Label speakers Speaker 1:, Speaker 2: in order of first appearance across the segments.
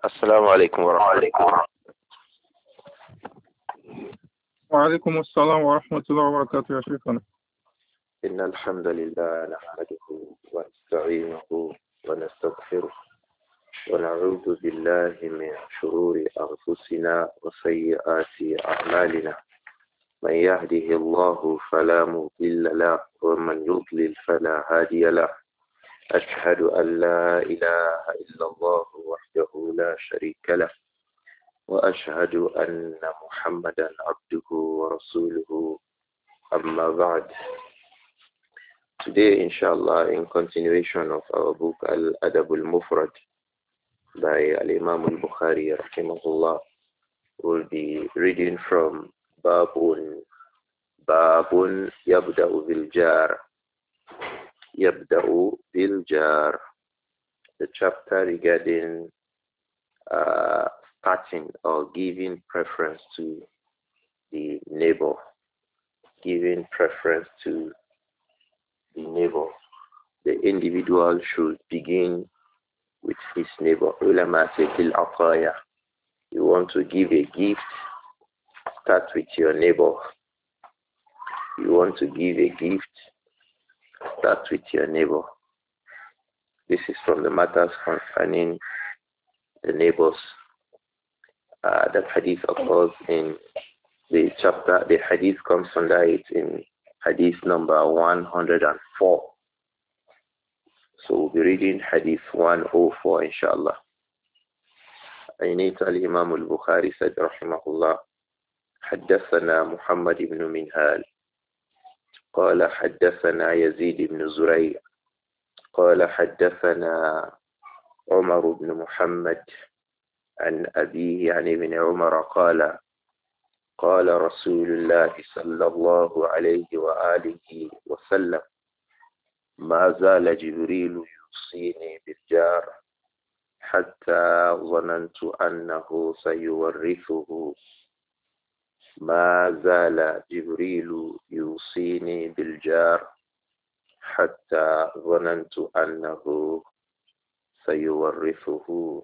Speaker 1: السلام عليكم ورحمة الله.
Speaker 2: وعليكم السلام ورحمة الله وبركاته يا شيخنا.
Speaker 1: إن الحمد لله نحمده ونستعينه ونستغفره ونعوذ بالله من شرور أنفسنا وسيئات أعمالنا. من يهده الله فلا مضل له ومن يضلل فلا هادي له. أشهد أن لا إله إلا الله وحده لا شريك له وأشهد أن محمدا عبده ورسوله أما بعد. Today, inshallah, in continuation of our book Al-Adab al-Mufrad by Al-Imam al-Bukhari rahimahullah, we'll be reading from Babun Yabda'u Bil Jar, the chapter regarding starting or giving preference to the neighbor. Giving preference to the neighbor. The individual should begin with his neighbor. Ulama say bil ataya. You want to give a gift, start with your neighbor. You want to give a gift, start with your neighbor. This is from the matters concerning the neighbors. That hadith occurs in the chapter. The hadith comes under it in hadith number 104. So we'll be reading hadith 104 inshallah. In it al-Imam al-Bukhari said rahimahullah, حدثنا محمد بن منهال قال حدثنا يزيد بن زريع قال حدثنا عمر بن محمد عن أبيه عن ابن عمر قال قال رسول الله صلى الله عليه وآله وسلم ما زال جبريل يوصيني بالجار حتى ظننت أنه سيورثه. ما زال جبريل يوصيني بالجار حتى ظننت أنه سيورثه.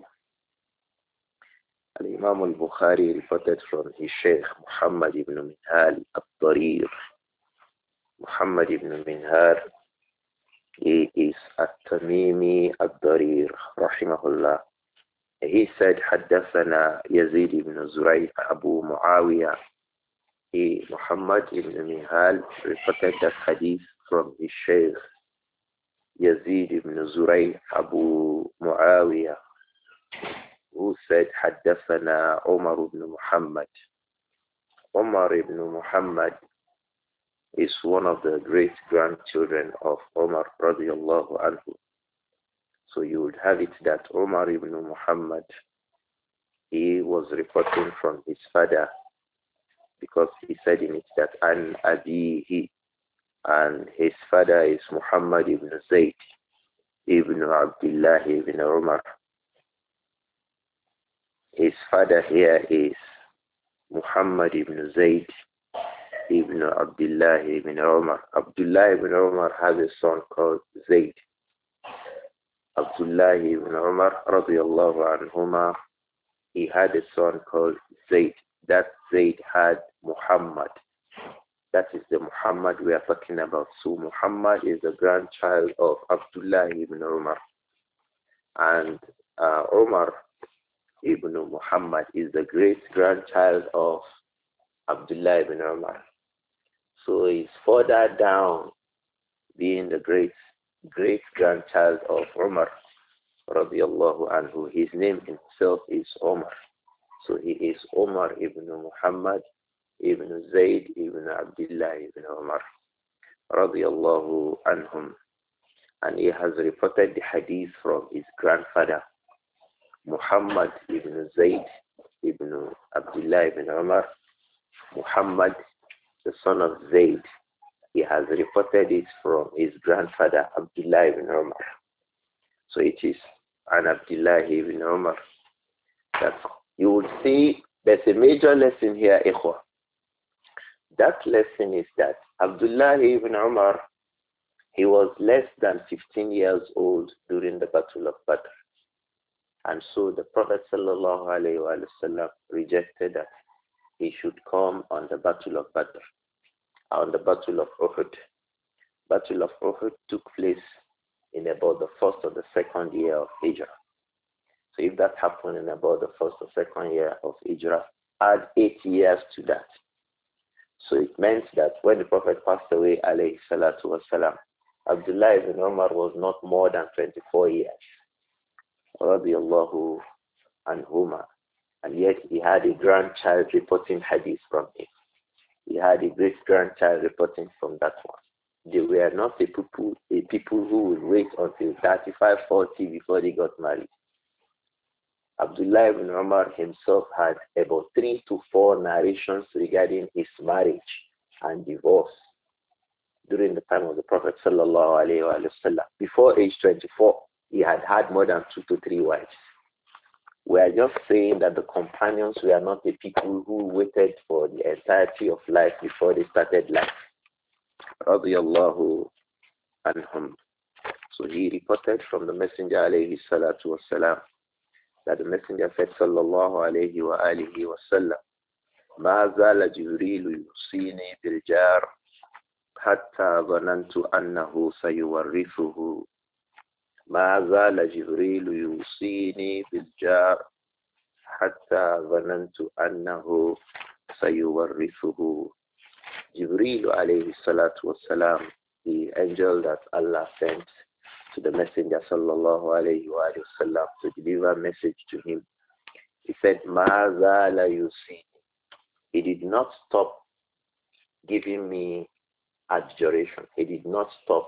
Speaker 1: Al-Imam al-Bukhari reported from his Sheikh Muhammad ibn Minhal al-Darir. Muhammad ibn Minhal, he is at-Tamimi al-Darir, rahimahullah. He said, حدثنا يزيد ibn Zuray Abu Muawiyah. Muhammad ibn Minhal reported that hadith from his Sheikh Yazid ibn Zuray Abu Muawiyah, who said, حدثنا Umar ibn Muhammad. Umar ibn Muhammad is one of the great grandchildren of Umar radiallahu anhu. So you would have it that Umar ibn Muhammad, he was reporting from his father, because he said in it that an abihi, and his father is Muhammad ibn Zayd ibn Abdullah ibn Umar. His father here is Muhammad ibn Zayd ibn Abdullah ibn Umar. Abdullah ibn Umar has a son called Zayd. Abdullah ibn Umar radiallahu anhuma, he had a son called Zayd. That Zayd had Muhammad. That is the Muhammad we are talking about. So Muhammad is the grandchild of Abdullah ibn Umar. And Umar ibn Muhammad is the great-grandchild of Abdullah ibn Umar. So he's further down, being the great-grandchild of Umar radiallahu anhu. His name himself is Umar. So he is Umar ibn Muhammad ibn Zayd ibn Abdullah ibn Umar radiallahu anhum. And he has reported the hadith from his grandfather, Muhammad ibn Zayd ibn Abdullah ibn Umar. Muhammad, the son of Zayd, he has reported it from his grandfather, Abdullah ibn Umar. So it is an Abdullah ibn Umar. That you would see there's a major lesson here, ikhwah. That lesson is that Abdullah ibn Umar, he was less than 15 years old during the Battle of Badr. And so the Prophet sallallahu alayhi wa sallam rejected that he should come on the Battle of Badr, on the Battle of Uhud. Battle of Uhud took place in about the first or the second year of Hijrah. So if that happened in about the first or second year of Hijrah, add 8 years to that. So it meant that when the Prophet passed away, alayhi salatu wasalam, Abdullah ibn Umar was not more than 24 years. Radiallahu anhuma. And yet he had a grandchild reporting hadith from him. He had a great-grandchild reporting from that one. They were not a people who would wait until 35, 40 before they got married. Abdullah ibn Umar himself had about 3 to 4 narrations regarding his marriage and divorce during the time of the Prophet sallallahu alaihi wasallam. Before age 24, he had had more than 2 to 3 wives. We are just saying that the companions were not the people who waited for the entirety of life before they started life. Radiyallahu anhum. So he reported from the Messenger alayhi salatu wasalam that the Messenger said sallallahu alayhi wa alihi wa sallam, ما زال جبريل يوصيني بالجار حتى ظننت أنه سيورثه. ما زال جبريل يوصيني بالجار حتى ظننت أنه سيورثه. Jibreel alayhi salatu wasalam, the angel that Allah sent to the Messenger sallallahu alayhi wa sallam to deliver a message to him. He said, Ma zala yusi. He did not stop giving me adjuration. He did not stop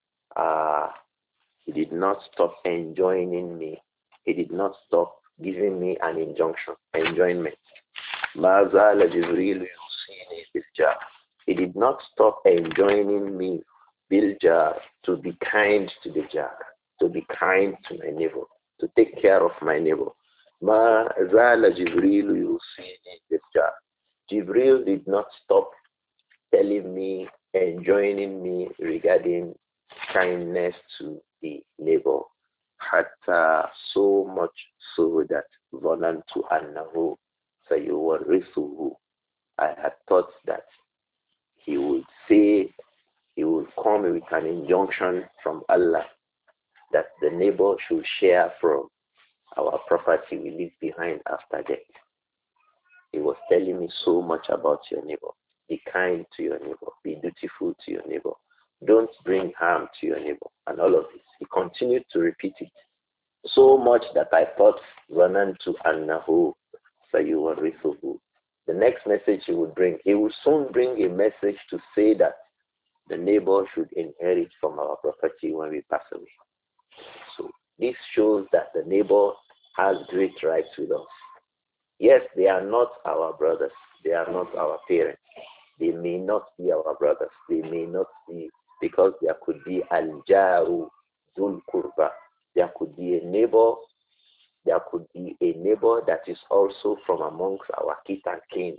Speaker 1: enjoining me. He did not stop giving me an injunction, enjoyment. Ma zala Jibreel yusini bil jar. He did not stop enjoining me, biljar, to be kind to the jar, to be kind to my neighbor, to take care of my neighbor. Ma zala Jibreel yusini biljar. Jibreel did not stop telling me, enjoining me regarding kindness to the neighbor. Hatta, so much so that Zanantu annahu sayuwarrithuhu. I had thought that he would come with an injunction from Allah that the neighbor should share from our property we leave behind after death. He was telling me so much about your neighbor. Be kind to your neighbor. Be dutiful to your neighbor. Don't bring harm to your neighbor. And all of this. He continued to repeat it. So much that I thought, Zanantu annahu sayuwarrithuhu. The next message he would bring, he would soon bring a message to say that the neighbor should inherit from our property when we pass away. So this shows that the neighbor has great rights with us. Yes, they are not our brothers. They are not our parents. They may not be our brothers. They may not be, because there could be al-jaru zul kurba. There could be a neighbor. There could be a neighbor that is also from amongst our kith and kin.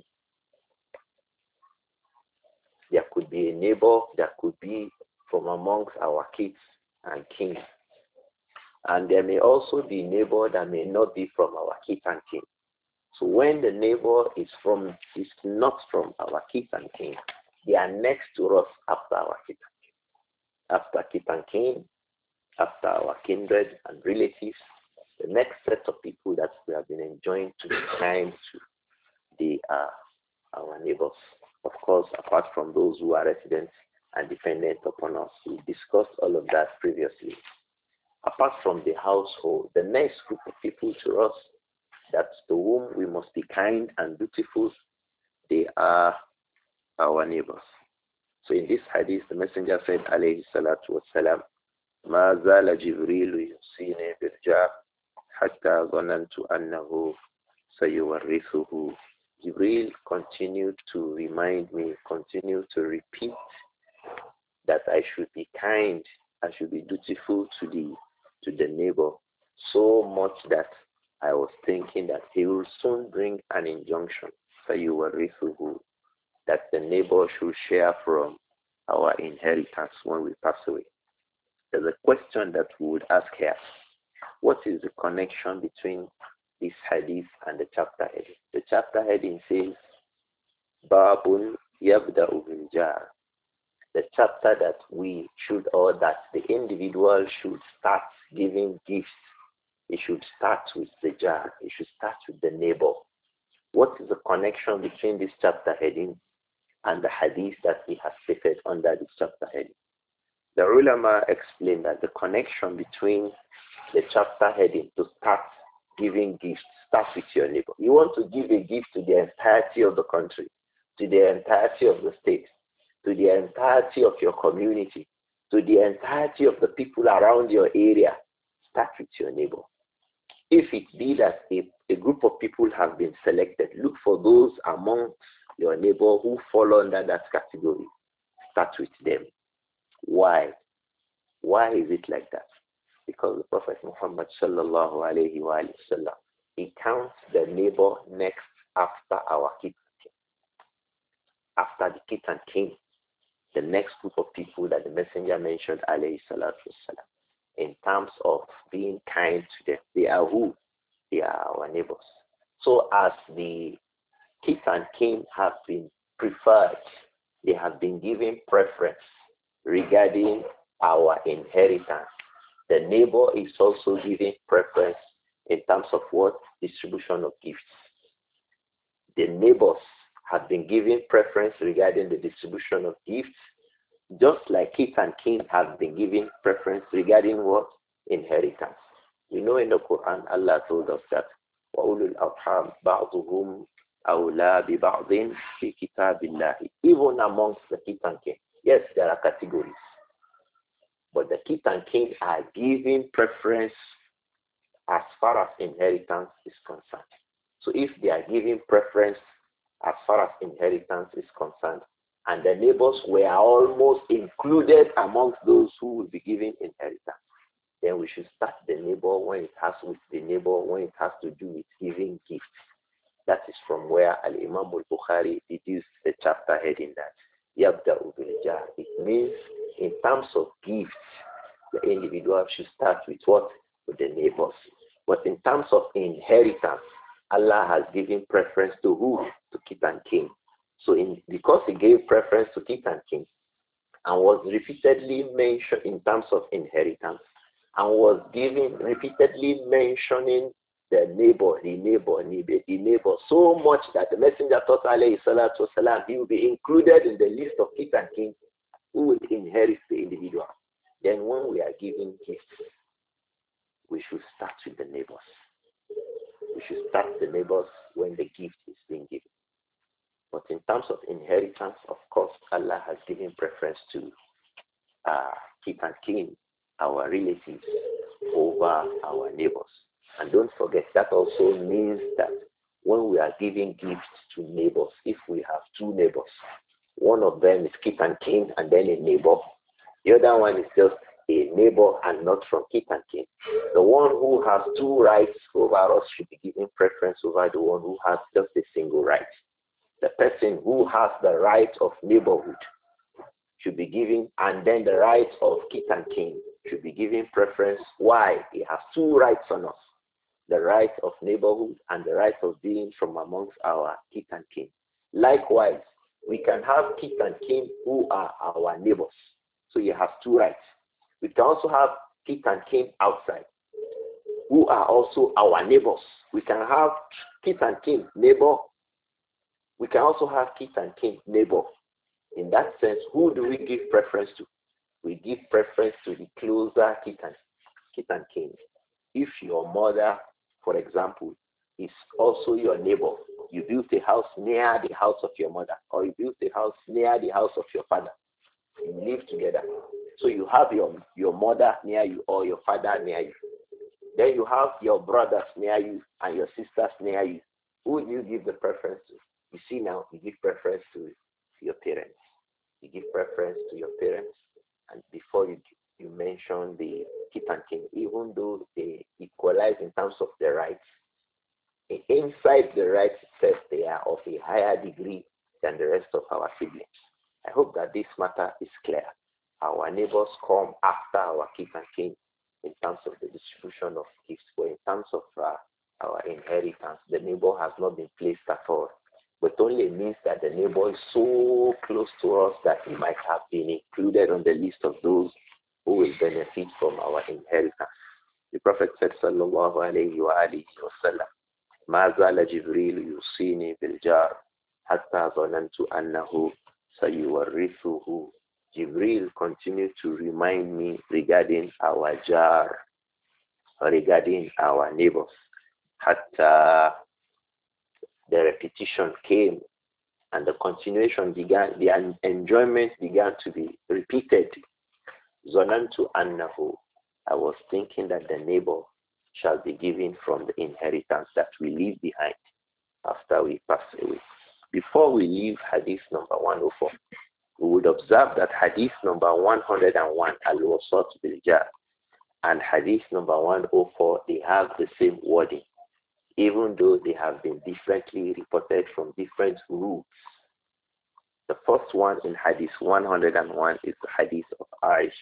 Speaker 1: There could be a neighbor that could be from amongst our kids and kin. And there may also be a neighbor that may not be from our kith and kin. So when the neighbor is not from our kith and kin, they are next to us after our kith and kin. After kith and kin, after our kindred and relatives, the next set of people that we have been enjoying to be kind to, they are our neighbors. Of course, apart from those who are residents and dependent upon us. We discussed all of that previously. Apart from the household, the next group of people to us, that to whom we must be kind and dutiful, they are our neighbors. So in this hadith, the Messenger said, alayhi salatu wassalam, ما زال جبريل يوصيني بالجار حتى ظننت أنه سيورثه. Jibril continued to remind me, continued to repeat that I should be kind, I should be dutiful to the neighbor, so much that I was thinking that he will soon bring an injunction, سيورثه, that the neighbor should share from our inheritance when we pass away. There's a question that we would ask here. What is the connection between this hadith and the chapter heading? The chapter heading says, Babun Yabda'u bil Jar. The chapter that we should, or that the individual should start giving gifts. It should start with the jar. It should start with the neighbor. What is the connection between this chapter heading and the hadith that we have stated under this chapter heading? The ulama explained that the connection between the chapter heading to start giving gifts starts with your neighbor. You want to give a gift to the entirety of the country, to the entirety of the state, to the entirety of your community, to the entirety of the people around your area. Start with your neighbor. If it be that a group of people have been selected, look for those among your neighbor who fall under that category. Start with them. Why? Why is it like that? Because the Prophet Muhammad sallallahu alayhi wa sallam, he counts the neighbor next after our kith and kin. After the kith and kin, the next group of people that the messenger mentioned alayhi salatu wasalam, in terms of being kind to them. They are who? They are our neighbors. So as the kith and kin have been preferred, they have been given preference regarding our inheritance. The neighbor is also given preference in terms of what? Distribution of gifts. The neighbors have been given preference regarding the distribution of gifts, just like kith and kin have been given preference regarding what? Inheritance. We know in the Quran, Allah told us that وَأُولُو الْأَرْحَامِ بَعْضُهُمْ أَوْلَى بِبَعْضٍ فِي كِتَابِ اللَّهِ. Even amongst the kith and kin. Yes, there are categories. But the kith and kin are given preference as far as inheritance is concerned. So if they are given preference as far as inheritance is concerned, and the neighbors were almost included amongst those who will be given inheritance, then we should start the neighbor when it has to do with giving gifts. That is from where Al-Imam al-Bukhari deduced the chapter heading that Yabda'u bil Jar. It means in terms of gifts, the individual should start with what? With the neighbors. But in terms of inheritance, Allah has given preference to who? To kith and kin. So because he gave preference to kith and kin and was repeatedly mentioned in terms of inheritance and was repeatedly mentioning the neighbor so much that the messenger thought alayhi salatu wasalam, he will be included in the list of kith and kin who will inherit the individual. Then when we are giving gifts, we should start with the neighbors. We should start the neighbors when the gift is being given. But in terms of inheritance, of course, Allah has given preference to kith and kin, our relatives, over our neighbors. And don't forget, that also means that when we are giving gifts to neighbors, if we have two neighbors, one of them is kith and kin and then a neighbor, the other one is just a neighbor and not from kith and kin. The one who has two rights over us should be given preference over the one who has just a single right. The person who has the right of neighborhood should be given, and then the right of kith and kin should be given preference. Why? He has two rights on us. The right of neighborhood and the right of being from amongst our kith and kin. Likewise, we can have kith and kin who are our neighbors. So you have two rights. We can also have kith and kin outside who are also our neighbors. We can have kith and kin neighbor. We can also have kith and kin neighbor. In that sense, who do we give preference to? We give preference to the closer kith and kin. If your mother, for example, is also your neighbor, you built a house near the house of your mother, or you built a house near the house of your father. You live together. So you have your mother near you or your father near you. Then you have your brothers near you and your sisters near you. Who do you give the preference to? You see now, you give preference to your parents. You give preference to your parents. And before you mention the kith and kin, even though they equalize in terms of the rights, inside the rights itself, they are of a higher degree than the rest of our siblings. I hope that this matter is clear. Our neighbors come after our kith and kin. in terms of the distribution of gifts, but in terms of our inheritance, the neighbor has not been placed at all. But only means that the neighbor is so close to us that he might have been included on the list of those who will benefit from our inheritance. The Prophet said, sallallahu alayhi wa alihi wa sallam, ما زال جبريل يوصيني بالجار حتى ظننت أنه سيورثه. Jibril continued to remind me regarding our jar, regarding our neighbors. Hatta the repetition came and the continuation began, the enjoyment began to be repeated. Zonantu annahu, I was thinking that the neighbor shall be given from the inheritance that we leave behind after we pass away. Before we leave hadith number 104, we would observe that hadith number 101, al-wasat bil-jar, and hadith number 104, they have the same wording, even though they have been differently reported from different routes. The first one in hadith 101 is the hadith of Aisha,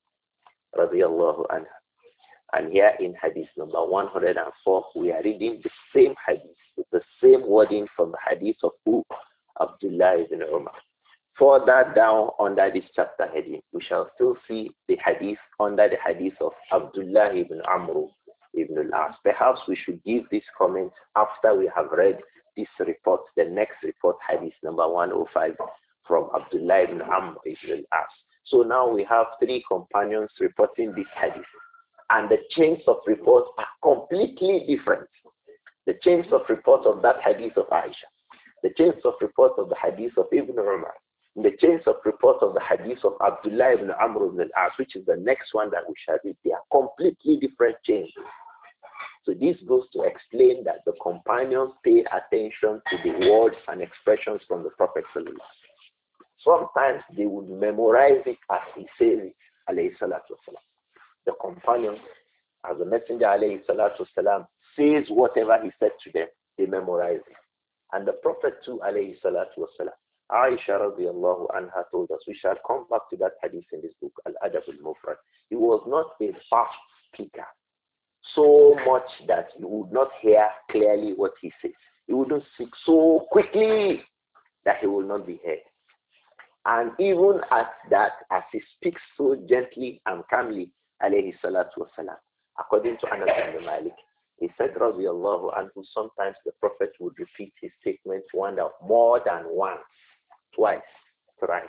Speaker 1: radiyallahu anha. And here in hadith number 104, we are reading the same hadith with the same wording from the hadith of who? Abdullah ibn Umar. Further down under this chapter heading, we shall still see the hadith under the hadith of Abdullah ibn Amr ibn al-As. Perhaps we should give this comment after we have read this report, the next report, hadith number 105 from Abdullah ibn Amr ibn al-As. So now we have three companions reporting this hadith. And the chains of reports are completely different. The chains of reports of that hadith of Aisha, the chains of reports of the hadith of Ibn Umar, the chains of reports of the hadith of Abdullah ibn Amr ibn al-As, which is the next one that we shall read, they are completely different chains. So this goes to explain that the companions paid attention to the words and expressions from the Prophet. Sometimes they would memorize it as he says it, alayhi salatu wasalam. The companions, as the Messenger alayhi salatu wasalam says whatever he said to them, they memorize it. And the Prophet too alayhi salatu wasalam, Aisha radiallahu anha told us, we shall come back to that hadith in this book, Al-Adab al-Mufrad. He was not a fast speaker, so much that you would not hear clearly what he says. He wouldn't speak so quickly that he will not be heard. And even at that, as he speaks so gently and calmly, alayhi salatu wasalam, according to Anas ibn Malik, he said, radiallahu anhu, sometimes the Prophet would repeat his statement more than once, twice, thrice,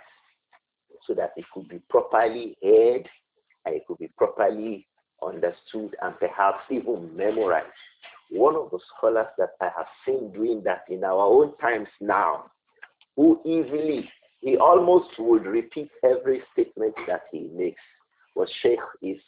Speaker 1: so that it could be properly heard and it could be properly understood and perhaps even memorized. One of the scholars that I have seen doing that in our own times now, who easily, he almost would repeat every statement that he makes, was Sheikh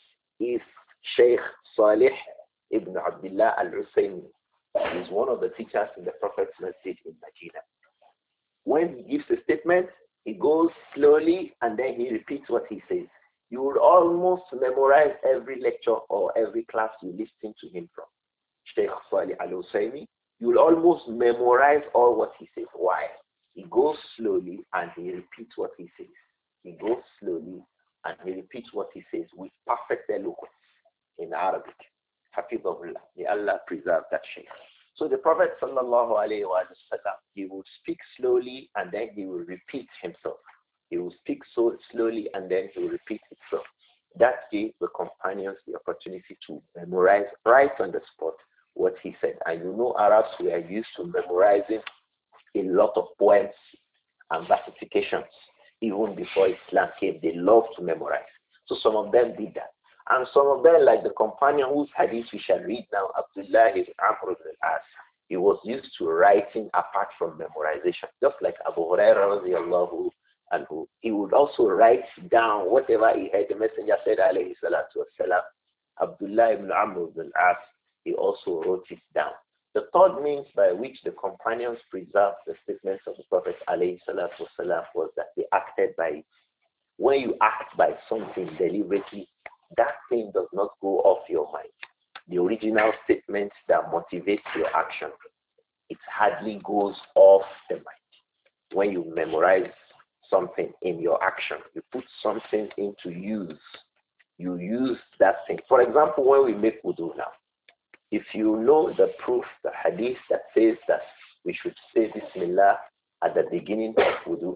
Speaker 1: Salih ibn Abdullah al-Husayni. He is one of the teachers in the Prophet's Masjid in Medina. When he gives a statement, he goes slowly and then he repeats what he says. You would almost memorize every lecture or every class you listen to him from. Sheikh Salih al-Husayni, you will almost memorize all what he says. Why? He goes slowly and he repeats what he says. He goes slowly and he repeats what he says with perfect eloquence in Arabic. Hafizahullah. May Allah preserve that Shaykh. So the Prophet sallallahu alayhi wa sallam, he would speak slowly and then he will repeat himself. He will speak so slowly and then he will repeat himself. That gave the companions the opportunity to memorize right on the spot what he said. And you know Arabs were used to memorizing a lot of poems and versifications. Even before Islam came, they loved to memorize. So some of them did that. And some of them, like the companion whose hadith we shall read now, Abdullah ibn Amr ibn al-As, he was used to writing apart from memorization. Just like Abu Hurairah radiallahu anhu, he would also write down whatever he heard. The Messenger said, alayhi salatu wasalam, Abdullah ibn Amr ibn al-As, he also wrote it down. The third means by which the companions preserved the statements of the Prophet alayhi salatu wasalam was that they acted by it. When you act by something deliberately, that thing does not go off your mind. The original statement that motivates your action, it hardly goes off the mind. When you memorize something in your action, you put something into use, you use that thing. For example, when we make wudu now, if you know the proof, the hadith that says that we should say Bismillah at the beginning of wudu,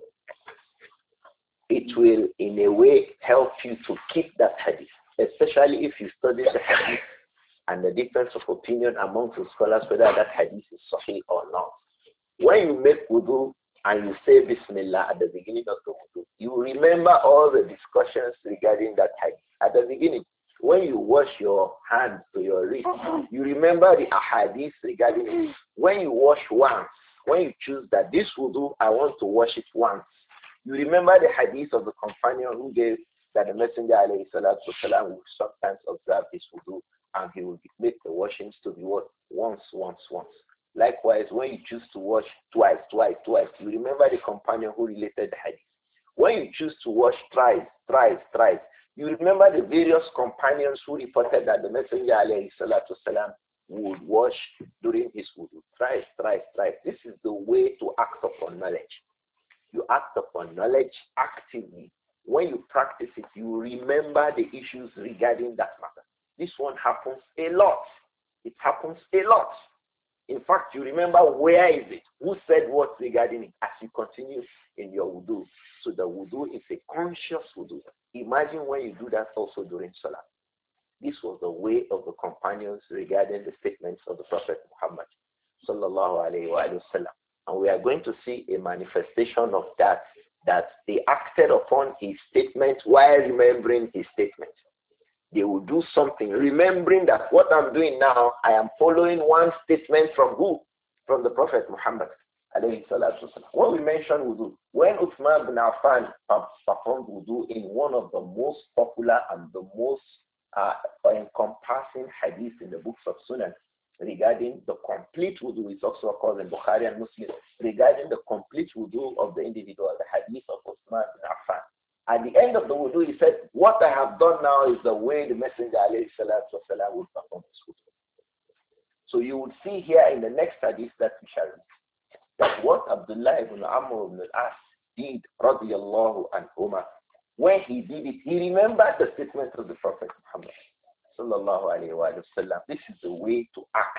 Speaker 1: it will in a way help you to keep that hadith, especially if you study the hadith and the difference of opinion amongst the scholars whether that hadith is sahih or not. When you make wudu and you say Bismillah at the beginning of the wudu, you remember all the discussions regarding that hadith at the beginning. When you wash your hands to your wrist, you remember the ahadith regarding it. When you wash once, when you choose that this wudu, I want to wash it once, you remember the hadith of the companion who gave that the Messenger alayhi salatu wasalam would sometimes observe his wudu and he would make the washings to be what? Once. Likewise, when you choose to wash twice, you remember the companion who related the hadith. When you choose to wash thrice, you remember the various companions who reported that the Messenger alayhi salatu wasalam would wash during his wudu. Thrice. This is the way to act upon knowledge. You act upon knowledge actively. When you practice it, you remember the issues regarding that matter. This one happens a lot. It happens a lot. In fact, you remember where is it, who said what regarding it as you continue in your wudu. So the wudu is a conscious wudu. Imagine when you do that also during Salah. This was the way of the companions regarding the statements of the Prophet Muhammad sallallahu alayhi wa sallam. And we are going to see a manifestation of that they acted upon his statement while remembering his statement. They will do something, remembering that what I'm doing now, I am following one statement from who? From the Prophet Muhammad alayhi salatu wasalam. When we mention wudu, when Uthman bin Affan performed wudu in one of the most popular and the most encompassing hadith in the books of Sunan, regarding the complete wudu, it's also called in Bukhari and Muslim, regarding the complete wudu of the individual, the hadith of Uthman bin Affan. At the end of the wudu, he said, what I have done now is the way the Messenger alayhi salatu wasalam would perform this wudu. So you would see here in the next hadith that we shall read, that what Abdullah ibn Amr ibn al-As did, radiyallahu anhuma, when he did it, he remembered the statement of the Prophet Muhammad sallallahu alayhi wa sallam. This is the way to act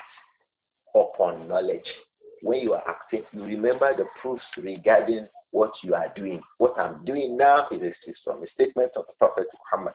Speaker 1: upon knowledge. When you are acting, you remember the proofs regarding what you are doing. What I'm doing now is from a statement of the Prophet Muhammad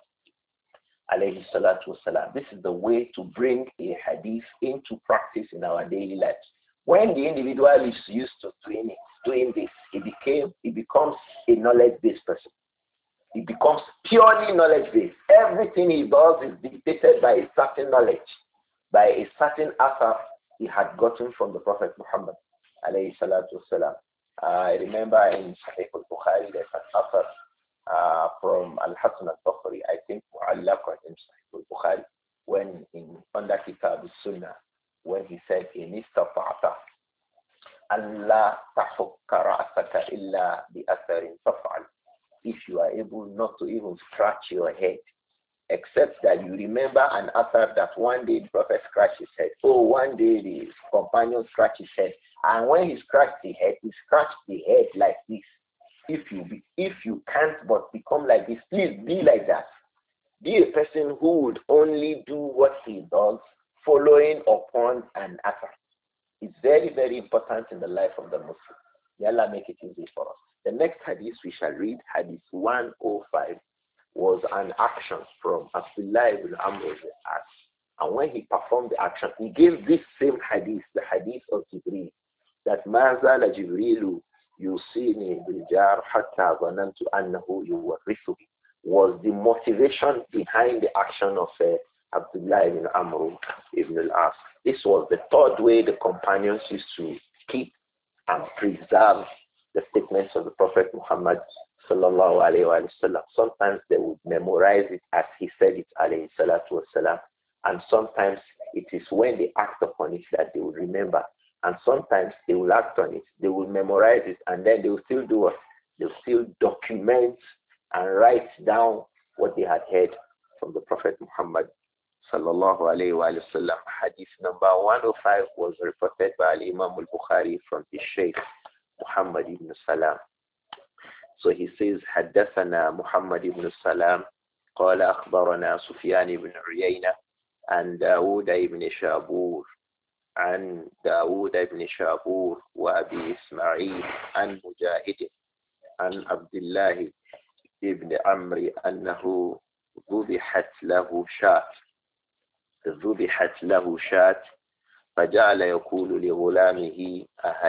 Speaker 1: alayhi salatu wasalam. This is the way to bring a hadith into practice in our daily lives. When the individual is used to doing this, he becomes a knowledge-based person. He becomes purely knowledge-based. Everything he does is dictated by a certain knowledge, by a certain asar he had gotten from the Prophet Muhammad alayhi salatu wasalam. I remember in Sahih al-Bukhari there's an asar from Al-Hasan al-Bukhari, I think mu'allaqan in Sahih al-Bukhari, when under Kitab al-Sunnah, when he said, in istata'ta Allah tahukka ra'asaka illa bi atharin taf'al. If you are able not to even scratch your head, except that you remember an author that one day the Prophet scratched his head. Oh, one day the companion scratched his head. And when he scratched the head, he scratched the head like this. If you can't but become like this, please be like that. Be a person who would only do what he does, following upon an author. It's very, very important in the life of the Muslim. May Allah make it easy for us. The next hadith we shall read, hadith 105, was an action from Abdullah ibn Amr ibn al-As. And when he performed the action, he gave this same hadith, the hadith of Jibreel, that مَا زَالَ جِبْرِيلُ يُوصِينِي بِالْجَارِ حَتَّى ظَنَنْتُ أَنَّهُ يُوَرِّثُهُ, was the motivation behind the action of Abdullah ibn Amr ibn al-As. This was the third way the companions used to keep and preserve the statements of the Prophet Muhammad sallallahu alayhi wa sallam. Sometimes they would memorize it as he said it alayhi salatu wasalam. And sometimes it is when they act upon it that they will remember. And sometimes they will act on it, they will memorize it, and then they will still do what? They will still document and write down what they had heard from the Prophet Muhammad sallallahu alayhi wa sallam. Hadith number 105 was reported by Imam al-Bukhari from his Shaykh Muhammad ibn Salam. So he says, حدثنا محمد ibn Salam قال أخبرنا سفيان بن عيينة عن داود بن شابور عن داود بن شابور وأبي إسماعيل عن مجاهد عن عبد الله بن عمرو أنه ذبحت له شاة فجعل يقول لغلامه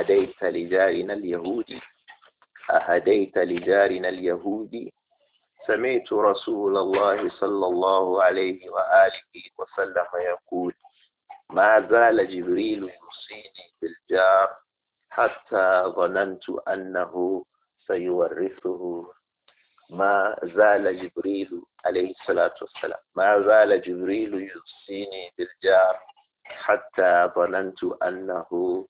Speaker 1: أهديت لجارنا اليهودي سمعت رسول الله صلى الله عليه وآله وسلم يقول ما زال جبريل يوصيني بالجار حتى ظننت أنه سيورثه. ما زال جبريل عليه الصلاة والسلام ما زال جبريل يوصيني بالجار حتى ظننت أنه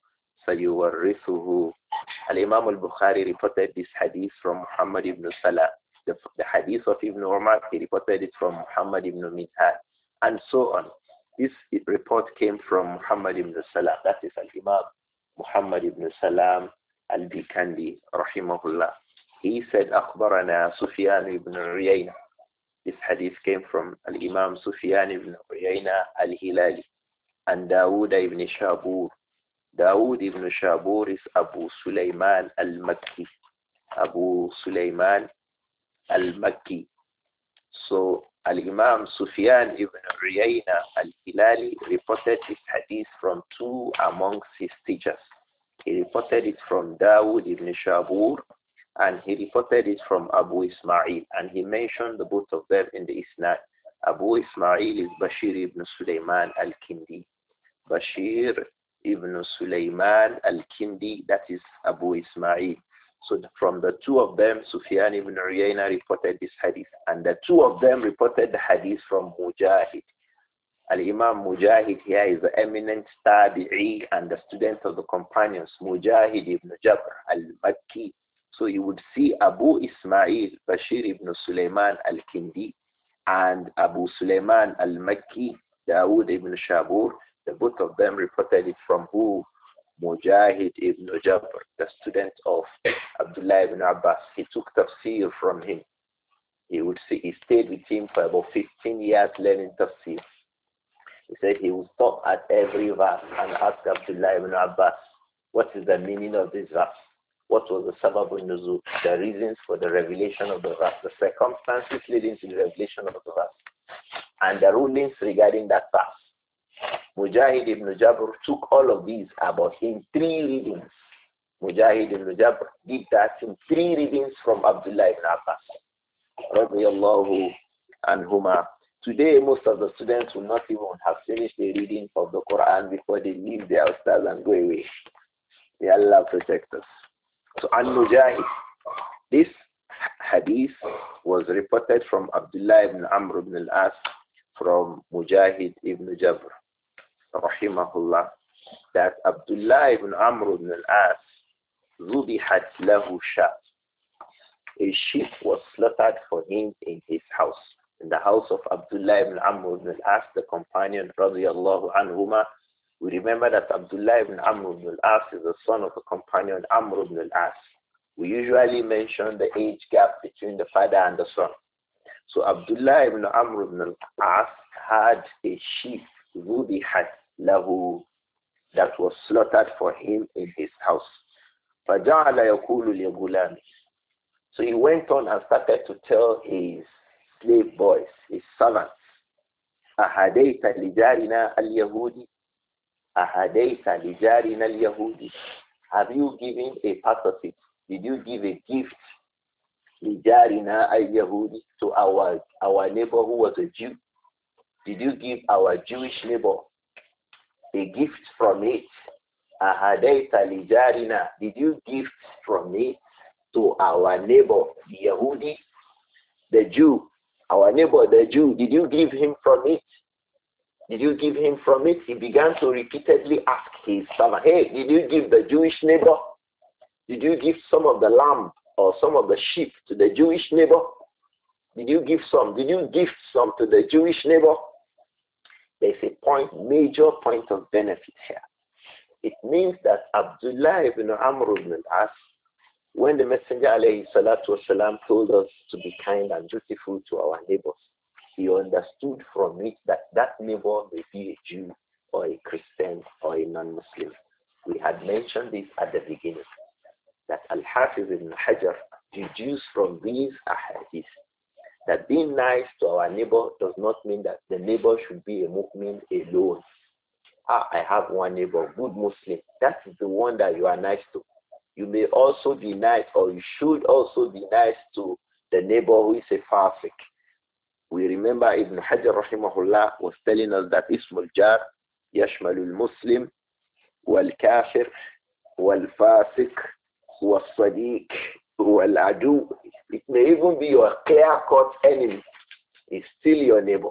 Speaker 1: سيورثه. Al-Imam al-Bukhari reported this hadith from Muhammad ibn Salah. The hadith of Ibn Umar, he reported it from Muhammad ibn Minhal, and so on. This report came from Muhammad ibn Salam. That is Al-Imam Muhammad ibn Salam al-Bikandi, rahimahullah. He said, أخبرنا Sufyan ibn Uyayna. This hadith came from Al-Imam Sufyan ibn Uyayna al-Hilali and Dawood ibn Shabur. Dawood ibn Shabur is Abu Sulaiman al-Makki. Abu Sulaiman al-Makki. So Al-Imam Sufyan ibn Uyayna al-Hilali reported this hadith from two amongst his teachers. He reported it from Dawood ibn Shabur and he reported it from Abu Ismail, and he mentioned the both of them in the Isnad. Abu Ismail is Bashir ibn Sulaiman al-Kindi. Bashir ibn Sulaiman al-Kindi, that is Abu Ismail. So from the two of them, Sufyan ibn Uyayna reported this hadith. And the two of them reported the hadith from Mujahid. Al-Imam Mujahid here is the eminent tabi'i and the student of the companions, Mujahid ibn Jabr al-Makki. So you would see Abu Ismail, Bashir ibn Sulaiman al-Kindi, and Abu Sulaiman al-Makki, Dawood ibn Shabur. The both of them reported it from who? Mujahid ibn Jabr, the student of Abdullah ibn Abbas. He took tafsir from him. He stayed with him for about 15 years learning tafsir. He said he would stop at every verse and ask Abdullah ibn Abbas, what is the meaning of this verse? What was the sabab al-nuzul, the reasons for the revelation of the verse, the circumstances leading to the revelation of the verse, and the rulings regarding that verse. Mujahid ibn Jabr took all of these about in 3 readings. Mujahid ibn Jabr did that in 3 readings from Abdullah ibn Abbas. Radiyallahu anhuma. Today, most of the students will not even have finished the reading of the Quran before they leave their ustaz and go away. May Allah protect us. So, An-Mujahid, this hadith was reported from Abdullah ibn Amr ibn al-As from Mujahid ibn Jabr, rahimahullah, that Abdullah ibn Amr ibn al-As ذُبِحَتْ لَهُ شَاةٌ. A sheep was slaughtered for him in his house, in the house of Abdullah ibn Amr ibn al-As, the companion, radiyallahu anhuma. We remember that Abdullah ibn Amr ibn al-As is the son of the companion Amr ibn al-As. We usually mention the age gap between the father and the son. So Abdullah ibn Amr ibn al-As had a sheep, ذُبِحَتْ له, that was slaughtered for him in his house. فَجَعَلَ يَقُولُ لِغُلَامِهِ. So he went on and started to tell his slave boys, his servants, أَهَدَيْتَ لِجَارِنَا الْيَهُودِ أَهَدَيْتَ لِجَارِنَا الْيَهُودِ. Have you given a part of it? Did you give a gift لِجَارِنَا الْيَهُودِ to our neighbor who was a Jew? Did you give our Jewish neighbor a gift from it? أَهَدَيْتَ لِجَارِنَا. Did you gift from it to our neighbor, the Yahudi, the Jew, our neighbor, the Jew? Did you give him from it? Did you give him from it? He began to repeatedly ask his servant, hey, did you give the Jewish neighbor? Did you give some of the lamb or some of the sheep to the Jewish neighbor? Did you give some? Did you gift some to the Jewish neighbor? There's a major point of benefit here. It means that Abdullah ibn Amr ibn al-As, when the Messenger alayhi salatu wasalam told us to be kind and dutiful to our neighbors, he understood from it that that neighbor may be a Jew or a Christian or a non-Muslim. We had mentioned this at the beginning, that Al-Hafiz ibn Hajar deduced from these ahadith that being nice to our neighbor does not mean that the neighbor should be a mu'min alone. I have one neighbor, good Muslim. That is the one that you are nice to. You may also be nice, or you should also be nice to the neighbor who is a fasik. We remember Ibn Hajar rahimahullah was telling us that Ismul Jar yashmalul Muslim wal kafir wal fasik wal sadiq wal adu. It may even be your clear-cut enemy. It's still your neighbor.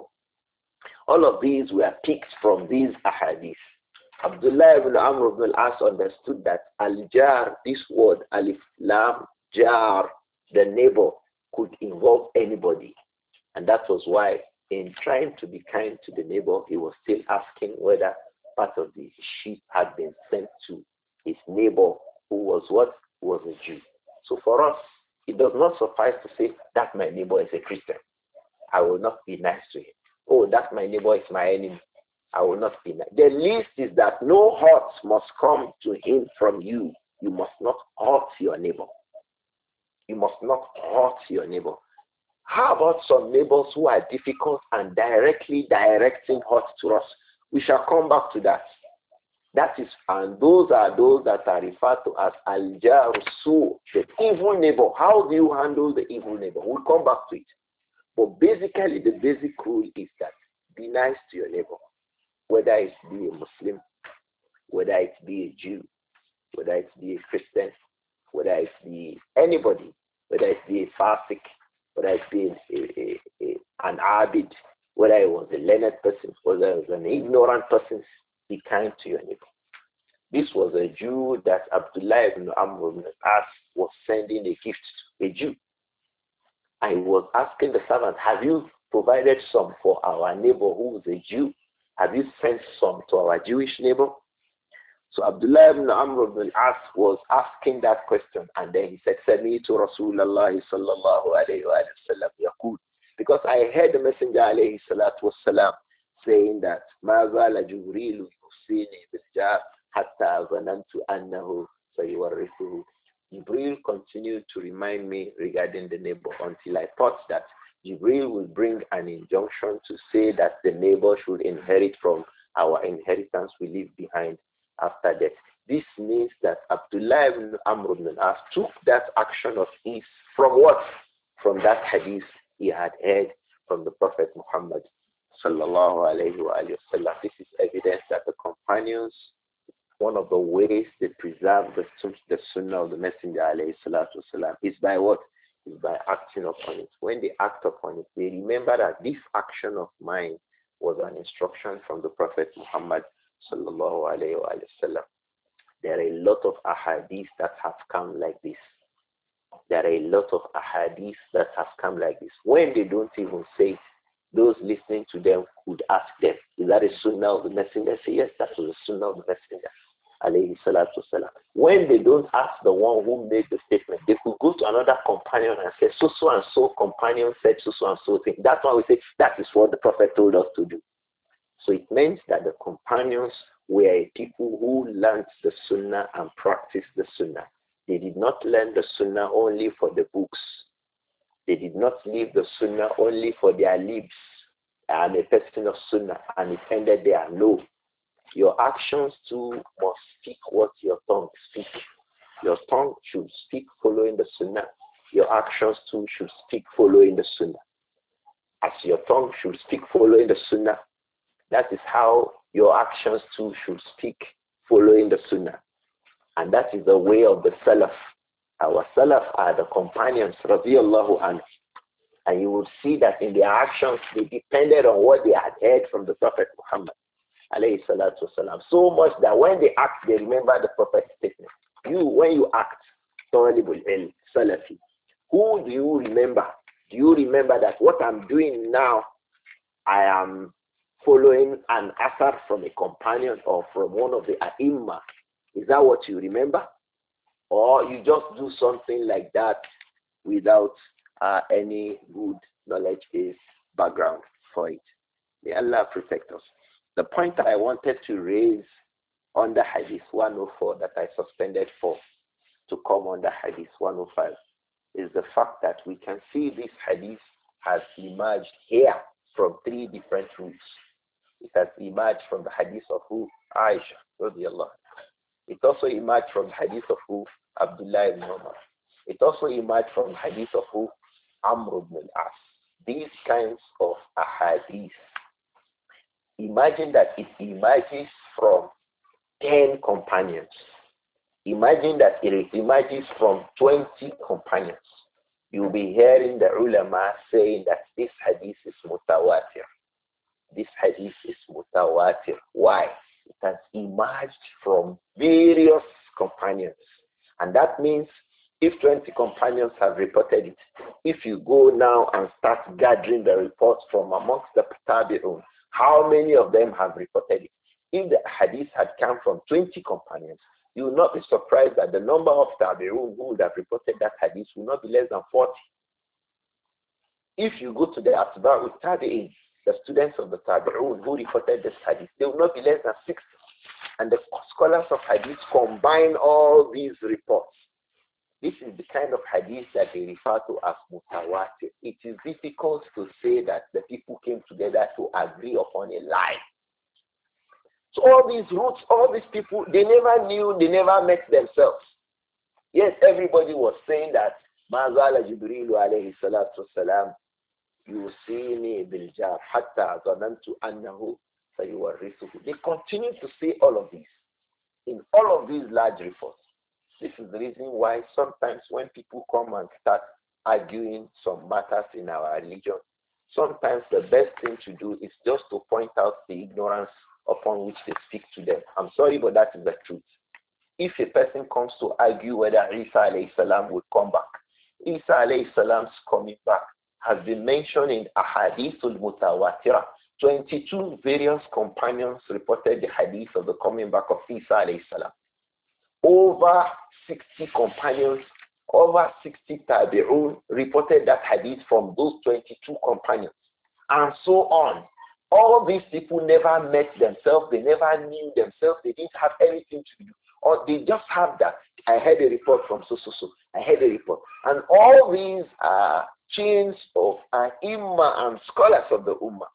Speaker 1: All of these were picked from these ahadith. Abdullah ibn Amr ibn al-As understood that al-jar, this word, alif, lam, jar, the neighbor, could involve anybody. And that was why in trying to be kind to the neighbor, he was still asking whether part of the sheep had been sent to his neighbor who was what? Was a Jew. So for us, it does not suffice to say that my neighbor is a Christian. I will not be nice to him. Oh, that my neighbor is my enemy. I will not be nice. The least is that no hurt must come to him from you. You must not hurt your neighbor. You must not hurt your neighbor. How about some neighbors who are difficult and directly directing hurt to us? We shall come back to that. That is, and those are those that are referred to as al-jarusu, the evil neighbor. How do you handle the evil neighbor? We'll come back to it. But basically, the basic rule is that be nice to your neighbor, whether it be a Muslim, whether it be a Jew, whether it be a Christian, whether it be anybody, whether it be a fasik, whether it be an abid, whether it was a learned person, whether it was an ignorant person, be kind to your neighbor. This was a Jew that Abdullah ibn Amr ibn al-As was sending a gift to, a Jew. I was asking the servant, have you provided some for our neighbor who is a Jew? Have you sent some to our Jewish neighbor? So Abdullah ibn Amr ibn al-As was asking that question, and then he said, Sami'tu Rasulallah sallallahu alayhi wa sallam yaqul. Because I heard the Messenger alayhi salatu wasalam saying that, مَا زَالَ جُبْرِيلُ يُوصِينِي بِالْجَارِ حَتَّى ظَنَنْتُ أَنَّهُ سَيُوَرِّثُهُ. Jibril continued to remind me regarding the neighbor until I thought that Jibril will bring an injunction to say that the neighbor should inherit from our inheritance we leave behind after death. This means that Abdullah ibn Amr ibn al-As took that action of his from what? From that hadith he had heard from the Prophet Muhammad sallallahu alayhi wa sallam. This is evidence that the companions, one of the ways they preserve the sunnah of the Messenger alayhi salatu wasalam is by what? Is by acting upon it. When they act upon it, they remember that this action of mine was an instruction from the Prophet Muhammad sallallahu alayhi wa sallam. There are a lot of ahadith that have come like this. There are a lot of ahadith that have come like this. When they don't even say it, those listening to them could ask them, is that a sunnah of the Messenger? Say, yes, that was a sunnah of the Messenger alayhi salatu wasalam. When they don't ask the one who made the statement, they could go to another companion and say, so and so companion said so and so thing. That's why we say that is what the Prophet told us to do. So it means that the companions were people who learned the sunnah and practiced the sunnah. They did not learn the sunnah only for the books. They did not leave the sunnah only for their lips. I'm a person of sunnah and it ended there. No. Your actions too must speak what your tongue speaks. Your tongue should speak following the sunnah. Your actions too should speak following the sunnah. As your tongue should speak following the sunnah, that is how your actions too should speak following the sunnah. And that is the way of the salaf. Our salaf are the companions, radiyallahu anhu. And you will see that in their actions, they depended on what they had heard from the Prophet Muhammad, alayhi salatu wasalam. So much that when they act, they remember the Prophet's statement. You, when you act, talibul ilm, salafi, who do you remember? Do you remember that what I'm doing now, I am following an asar from a companion or from one of the ai Is that what you remember? Or you just do something like that without any good knowledge-based background? for it. May Allah protect us. The point I wanted to raise on the Hadith 104 that I suspended for to come on the Hadith 105 is the fact that we can see this Hadith has emerged here from three different routes. It has emerged from the Hadith of who? Aisha, radiallahu. It also emerged from the Hadith of who? Abdullah ibn Umar. It also emerged from the Hadith of who? Amr ibn al-As. These kinds of ahadith, imagine that it emerges from 10 companions. Imagine that it emerges from 20 companions. You'll be hearing the ulama saying that this hadith is mutawatir. This hadith is mutawatir. Why? It has emerged from various companions. And that means if 20 companions have reported it, if you go now and start gathering the reports from amongst the tabi'un, how many of them have reported it? If the hadith had come from 20 companions, you will not be surprised that the number of tabi'un who would have reported that hadith will not be less than 40. If you go to the atba'u tabi'in, the students of the tabi'un who reported this hadith, they will not be less than 60. And the scholars of hadith combine all these reports. This is the kind of hadith that they refer to as mutawatir. It is difficult to say that the people came together to agree upon a lie. So all these roots, all these people, they never knew, they never met themselves. Yes, everybody was saying that Mazala Jibrilu alayhi salatu wasalam, yusini biljar hatta zanantu annahu sayuwarrisuhu. They continue to say all of this in all of these large reports. This is the reason why sometimes when people come and start arguing some matters in our religion, sometimes the best thing to do is just to point out the ignorance upon which they speak to them. I'm sorry, but that is the truth. If a person comes to argue whether Isa alayhi salam would come back, Isa alayhi salam's coming back has been mentioned in Ahadithul Mutawatira. 22 various companions reported the hadith of the coming back of Isa alayhi salam. Over 60 companions, over 60 tabi'un reported that hadith from those 22 companions, and so on. All these people never met themselves, they never knew themselves, they didn't have anything to do, or they just have that. I heard a report from so. I heard a report. And all these are chains of Imma and scholars of the Ummah.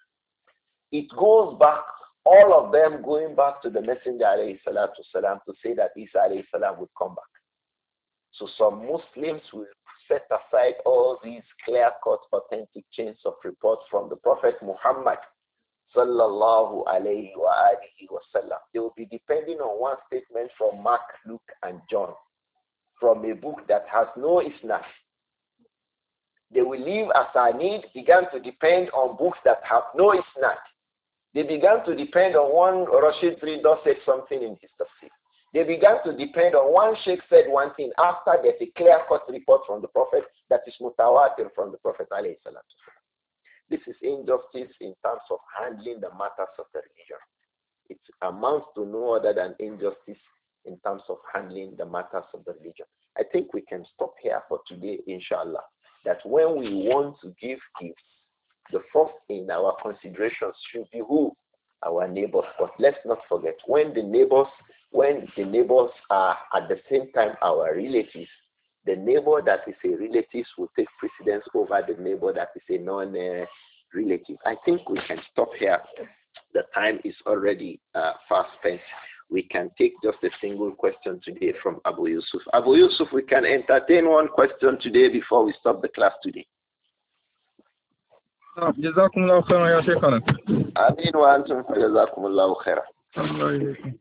Speaker 1: It goes back, all of them going back to the Messenger alayhi salatu salam to say that Isa alayhi salam would come back. So some Muslims will set aside all these clear-cut authentic chains of reports from the Prophet Muhammad sallallahu alayhi wa alihi wa sallam. They will be depending on one statement from Mark, Luke, and John from a book that has no isnad. They will leave asanid, began to depend on books that have no isnad. They began to depend on one Rashid Rida said something in his tafsir. They began to depend on one sheikh said one thing after there's a clear-cut report from the Prophet that is mutawatir from the Prophet alayhi salatu. This is injustice in terms of handling the matters of the religion. It amounts to no other than injustice in terms of handling the matters of the religion. I think we can stop here for today, inshallah. That when we want to give gifts, the first in our considerations should be who? Our neighbors. But let's not forget, when the neighbors are at the same time our relatives, the neighbor that is a relative will take precedence over the neighbor that is a non-relative. I think we can stop here. The time is already fast spent. We can take just a single question today from Abu Yusuf. Abu Yusuf, we can entertain one question today before we stop the class today.
Speaker 2: جزاكم الله خيرا يا شيخنا.
Speaker 1: آمين وأنتم فجزاكم الله خيرا.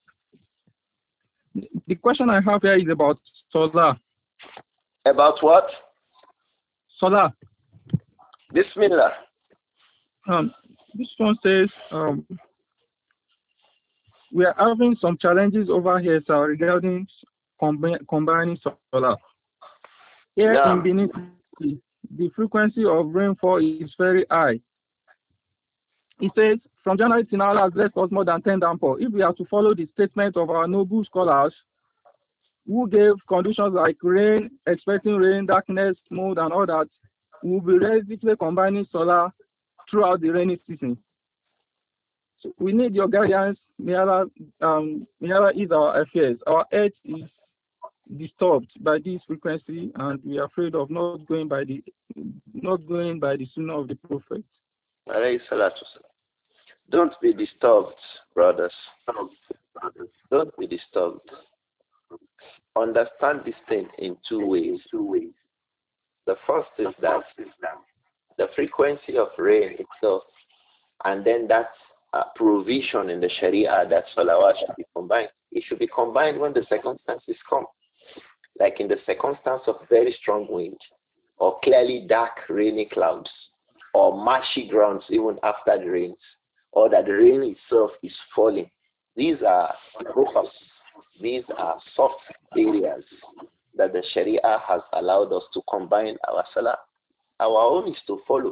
Speaker 2: The question I have here is about Salah.
Speaker 1: About what?
Speaker 2: Salah.
Speaker 1: Bismillah.
Speaker 2: This one says we are having some challenges over here, sir, regarding combining Salah. Here in Benin, the frequency of rainfall is very high. It says, from January to now, has left us more than 10 downpour. If we are to follow the statement of our noble scholars, who gave conditions like rain, expecting rain, darkness, smoke, and all that, we will be realistically combining Salah throughout the rainy season. So we need your guidance. May Allah ease our affairs. Our earth is disturbed by this frequency, and we are afraid of not going by the sunnah of the Prophet.
Speaker 1: Don't be disturbed, brothers. Don't be disturbed. Understand this thing in two ways. The first is that the frequency of rain itself, and then that provision in the Sharia that salawat should be combined. It should be combined when the circumstances come. Like in the circumstance of very strong wind, or clearly dark rainy clouds, or marshy grounds even after the rains, or that the rain itself is falling. These are rukhas. These are soft areas that the Sharia has allowed us to combine our salah. Our own is to follow.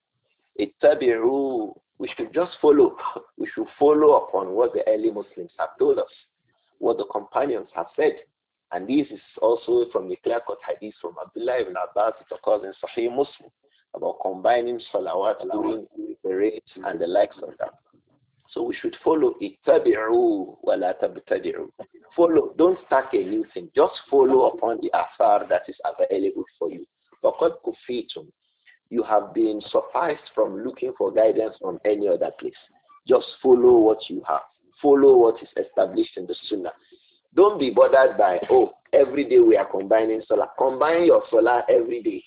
Speaker 1: Ittabi'u, we should just follow. We should follow upon what the early Muslims have told us, what the companions have said. And this is also from the clear-cut hadith from Abdullah ibn Abbas, it occurs in Sahih Muslim, about combining salawat during the rains and the likes of that. So we should follow. Ittabi'u wa la tabtadi'u. Follow. Don't start a new thing. Just follow upon the athar that is available for you. Faqad kufitum. You have been sufficed from looking for guidance from any other place. Just follow what you have. Follow what is established in the Sunnah. Don't be bothered by, every day we are combining salah. Combine your salah every day.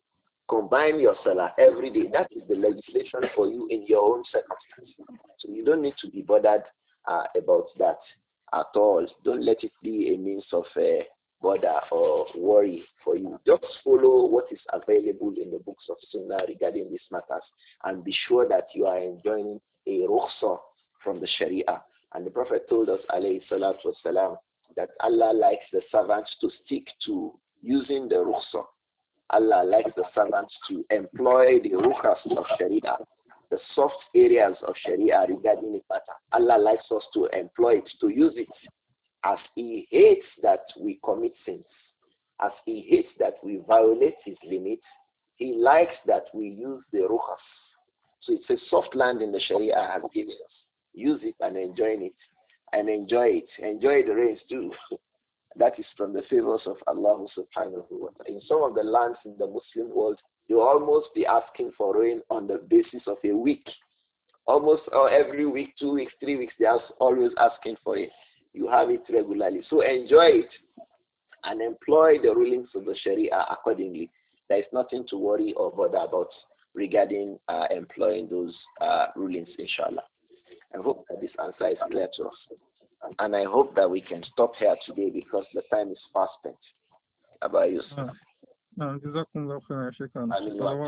Speaker 1: Combine your salah every day. That is the legislation for you in your own circumstances. So you don't need to be bothered about that at all. Don't let it be a means of bother or worry for you. Just follow what is available in the books of Sunnah regarding these matters, and be sure that you are enjoying a rukhsah from the Sharia. And the Prophet told us, alayhi salatu wasalam, that Allah likes the servants to stick to using the rukhsah. Allah likes the servants to employ the rukhas of Sharia, the soft areas of Sharia regarding the matter. Allah likes us to employ it, to use it, as He hates that we commit sins, as He hates that we violate His limits. He likes that we use the rukhas. So it's a soft land in the Sharia has given us. Use it and enjoy it. And enjoy it. Enjoy the rains too. That is from the favors of Allah subhanahu wa ta'ala. In some of the lands in the Muslim world, you almost be asking for rain on the basis of a week. Almost every week, 2 weeks, 3 weeks, they are always asking for it. You have it regularly. So enjoy it and employ the rulings of the Sharia accordingly. There is nothing to worry or bother about regarding employing those rulings, inshallah. I hope that this answer is clear to us. And I hope that we can stop here today because the time is fast spent. About you.
Speaker 2: جزاكم الله خيرا يا شيخنا.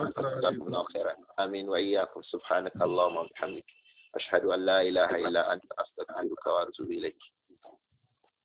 Speaker 1: آمين وإياكم سبحانك اللهم وبحمدك أشهد أن لا إله إلا أنت أستغفرك وأتوب إليك.